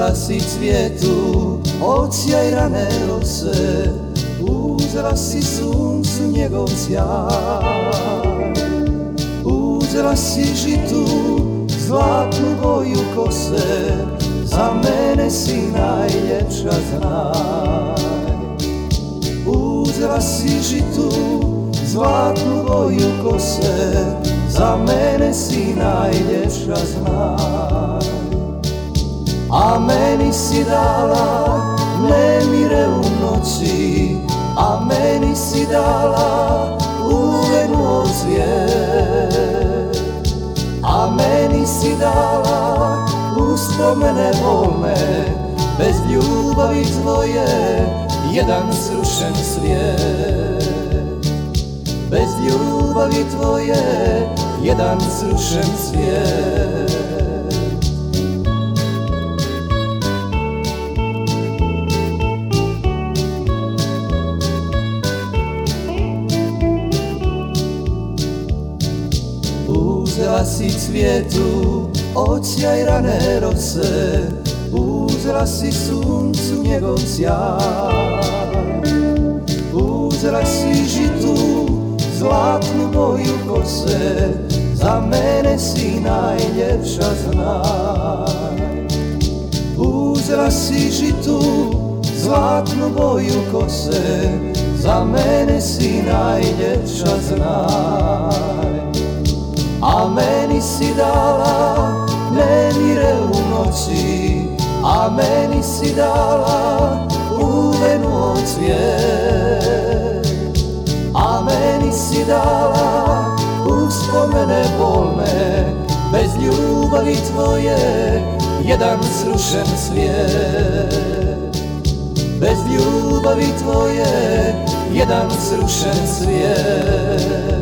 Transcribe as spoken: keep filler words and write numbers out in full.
Uzela si cvijetu od sjaj rane rose, uzela si suncu njegov sjaj. Uzela si žitu, zlatnu boju kose, za mene si najljepša, znaj. Uzela si žitu, zlatnu boju kose, za mene si najljepša, znaj. A meni si dala nemire u noći, a meni si dala uvenu od cvijet. A meni si dala uspomene bolne, bez ljubavi tvoje jedan srušen svijet. Bez ljubavi tvoje jedan srušen svijet. Uzela si cvijetu od sjaj rane rose, uzela si suncu njegov sjaj. Uzela si žitu, zlatnu boju kose, za mene si najljepša, znaj. Uzela si žitu, zlatnu boju kose, za mene si najljepša, znaj. A meni si dala nemire u noći, a meni si dala uvenu od cvijet. A meni si dala uspomene bolne, bez ljubavi tvoje jedan srušen svijet. Bez ljubavi tvoje jedan srušen svijet.